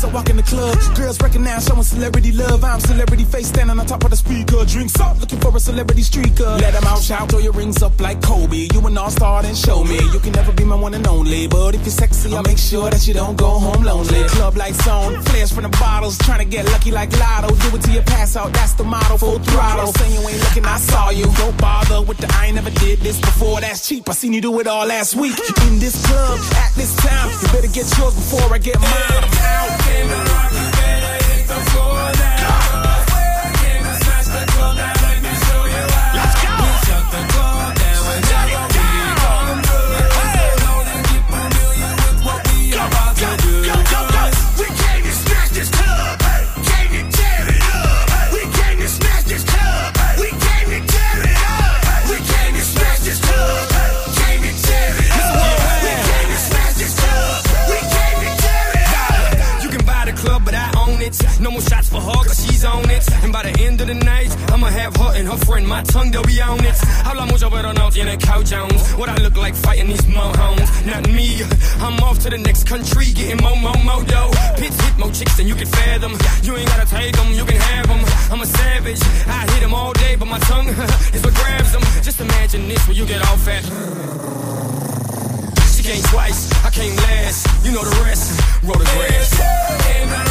I walk in the club. Girls recognize, showing celebrity love. I'm celebrity face standing on top of the speaker. Drinks up, looking for a celebrity streaker. Let them out, shout, throw your rings up like Kobe. You an all-star, then show me. You can never be my one and only, but if you're sexy, I'll make sure that you don't go home lonely. Club lights on, flares from the bottles, trying to get lucky like Lotto. Do it till you pass out, that's the motto. Full throttle, saying you ain't looking, I saw you. Don't bother with the I ain't never did this before, that's cheap. I seen you do it all last week. In this club, at this time, you better get yours before I get mine. I'm out. In the rock, you better hit the floor now. I came to smash the club, now let me show you how. Let's go. We shut the club down whenever we come through. Know that get familiar with what we about to do. We came to smash this club. Came to tear it up. We came to smash this club. We came to tear it up. We came to smash this club. Came to tear it up. We came to smash this club. We came to tear it up. You can buy the club, but I own it. No more shots for her, cause she's on it. And by the end of the night, I'ma have her and her friend, my tongue, they'll be on it. Habla mucho pero no tiene Cow Jones. What I look like fighting these mohons. Not me, I'm off to the next country, getting more dough. Pits hit more chicks than you can fathom. You ain't gotta take them, you can have them. I'm a savage, I hit them all day, but my tongue is what grabs them. Just imagine this when you get off at. She came twice, I came last. You know the rest, roll the grass.